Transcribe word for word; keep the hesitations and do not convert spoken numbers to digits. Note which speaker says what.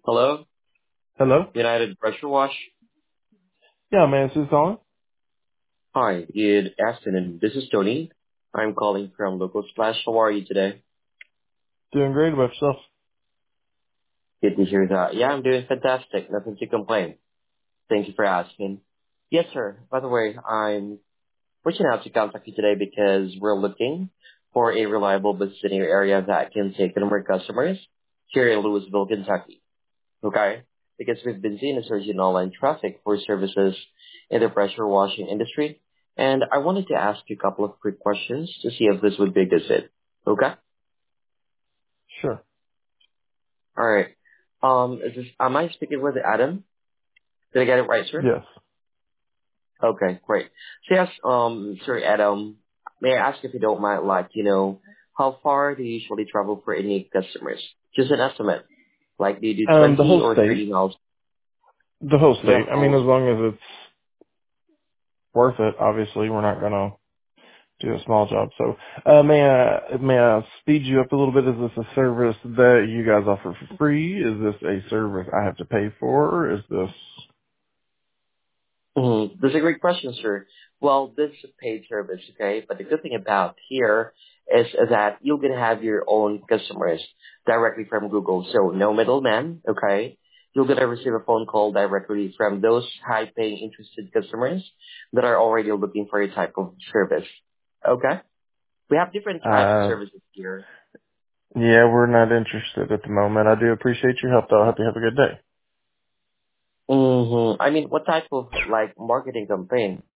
Speaker 1: Hello,
Speaker 2: Hello?
Speaker 1: United Pressure Wash.
Speaker 2: Yeah, man, is this on?
Speaker 1: Hi, good afternoon. This is Tony. I'm calling from Local Splash. How are you today?
Speaker 2: Doing great about yourself.
Speaker 1: Good to hear that. Yeah, I'm doing fantastic. Nothing to complain. Thank you for asking. Yes, sir. By the way, I'm reaching out to contact you today because we're looking for a reliable business in your area that can take in more customers here in Louisville, Kentucky. Okay? Because we've been seeing a surge in online traffic for services in the pressure washing industry. And I wanted to ask you a couple of quick questions to see if this would be a good fit. Okay?
Speaker 2: Sure.
Speaker 1: All right. Um, is this, am I speaking with Adam? Did I get it right, sir?
Speaker 2: Yes.
Speaker 1: Okay, great. So yes, um, sir Adam, may I ask if you don't mind, like, you know, how far do you usually travel for any customers? Just an estimate. Like, do you do
Speaker 2: Um, the
Speaker 1: twenty
Speaker 2: whole
Speaker 1: or
Speaker 2: state.
Speaker 1: thirty miles
Speaker 2: The whole
Speaker 1: the
Speaker 2: state. I mean, as
Speaker 1: whole?
Speaker 2: long as it's worth it, obviously, we're not gonna do a small job. So, uh, may I, may I speed you up a little bit? Is this a service that you guys offer for free? Is this a service I have to pay for? Is this,
Speaker 1: Mhm. That's a great question, sir. Well, this is a paid service, okay? But the good thing about here is that you're going to have your own customers directly from Google. So no middleman, okay? You're going to receive a phone call directly from those high-paying, interested customers that are already looking for a type of service, okay? We have different types of
Speaker 2: uh,
Speaker 1: services here.
Speaker 2: yeah, we're not interested at the moment. I do appreciate your help though. I hope you have a good day.
Speaker 1: Mm-hmm. I mean, what type of, like, marketing campaign